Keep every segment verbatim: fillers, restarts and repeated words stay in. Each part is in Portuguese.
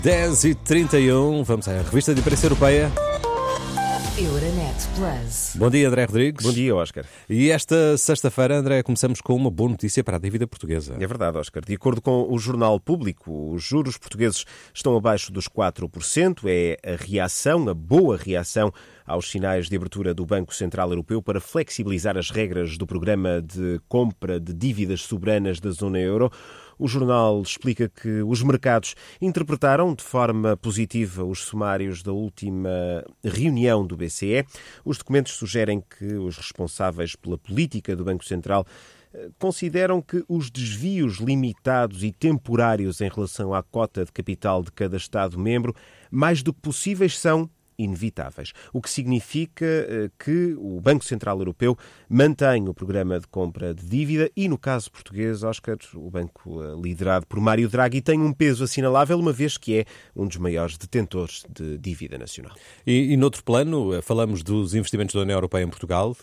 dez e trinta e um, vamos à revista de imprensa europeia. Euronet Plus. Bom dia, André Rodrigues. Bom dia, Óscar. E esta sexta-feira, André, começamos com uma boa notícia para a dívida portuguesa. É verdade, Óscar. De acordo com o Jornal Público, os juros portugueses estão abaixo dos quatro por cento. É a reação, a boa reação aos sinais de abertura do Banco Central Europeu para flexibilizar as regras do programa de compra de dívidas soberanas da zona euro. O jornal explica que os mercados interpretaram de forma positiva os sumários da última reunião do B C E. Os documentos sugerem que os responsáveis pela política do Banco Central consideram que os desvios limitados e temporários em relação à cota de capital de cada Estado-membro, mais do que possíveis, são inevitáveis. O que significa que o Banco Central Europeu mantém o programa de compra de dívida e, no caso português, Óscar, o banco liderado por Mário Draghi tem um peso assinalável, uma vez que é um dos maiores detentores de dívida nacional. E, e noutro plano, falamos dos investimentos da União Europeia em Portugal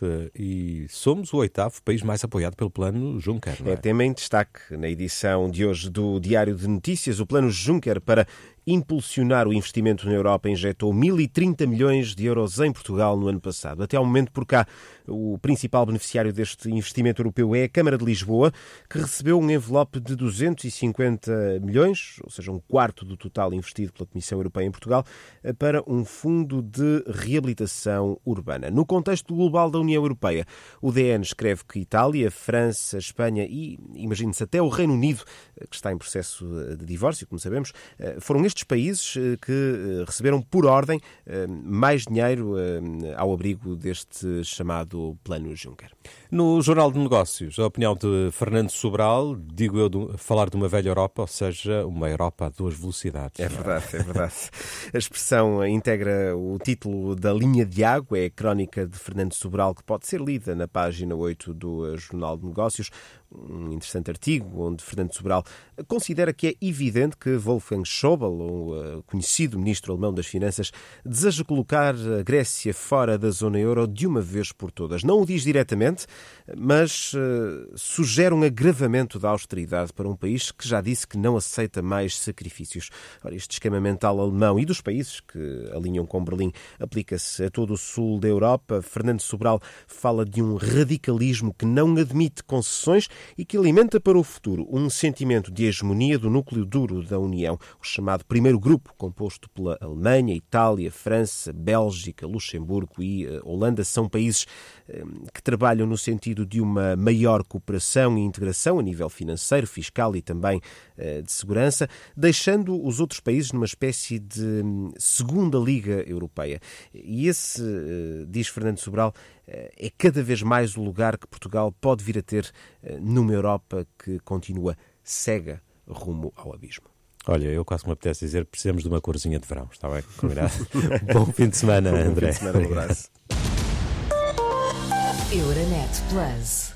e somos o oitavo país mais apoiado pelo Plano Juncker. Não é? É tema em destaque na edição de hoje do Diário de Notícias. O Plano Juncker para impulsionar o investimento na Europa injetou mil e trinta milhões de euros em Portugal no ano passado. Até ao momento, por cá, o principal beneficiário deste investimento europeu é a Câmara de Lisboa, que recebeu um envelope de duzentos e cinquenta milhões, ou seja, um quarto do total investido pela Comissão Europeia em Portugal, para um fundo de reabilitação urbana. No contexto global da União Europeia, o D N escreve que Itália, França, Espanha e, imagine-se, até o Reino Unido, que está em processo de divórcio, como sabemos, foram estes países que receberam por ordem mais dinheiro ao abrigo deste chamado Plano Juncker. No Jornal de Negócios, a opinião de Fernando Sobral, digo eu, de falar de uma velha Europa, ou seja, uma Europa a duas velocidades. É verdade, é verdade. A expressão integra o título da Linha de Água, é a crónica de Fernando Sobral, que pode ser lida na página oito do Jornal de Negócios. Um interessante artigo onde Fernando Sobral considera que é evidente que Wolfgang Schäuble, o conhecido ministro alemão das Finanças, deseja colocar a Grécia fora da zona euro de uma vez por todas. Não o diz diretamente, mas uh, sugere um agravamento da austeridade para um país que já disse que não aceita mais sacrifícios. Ora, este esquema mental alemão e dos países que alinham com Berlim aplica-se a todo o sul da Europa. Fernando Sobral fala de um radicalismo que não admite concessões e que alimenta para o futuro um sentimento de hegemonia do núcleo duro da União, o chamado primeiro grupo, composto pela Alemanha, Itália, França, Bélgica, Luxemburgo e uh, Holanda. São países uh, que trabalham no sentido de uma maior cooperação e integração a nível financeiro, fiscal e também uh, de segurança, deixando os outros países numa espécie de um, segunda liga europeia. E esse, uh, diz Fernando Sobral, é cada vez mais o lugar que Portugal pode vir a ter numa Europa que continua cega rumo ao abismo. Olha, eu quase me apetece dizer que precisamos de uma corzinha de verão. Está bem? Combinado? Bom fim de semana, André. Bom fim de semana, um abraço. Euronet Plus.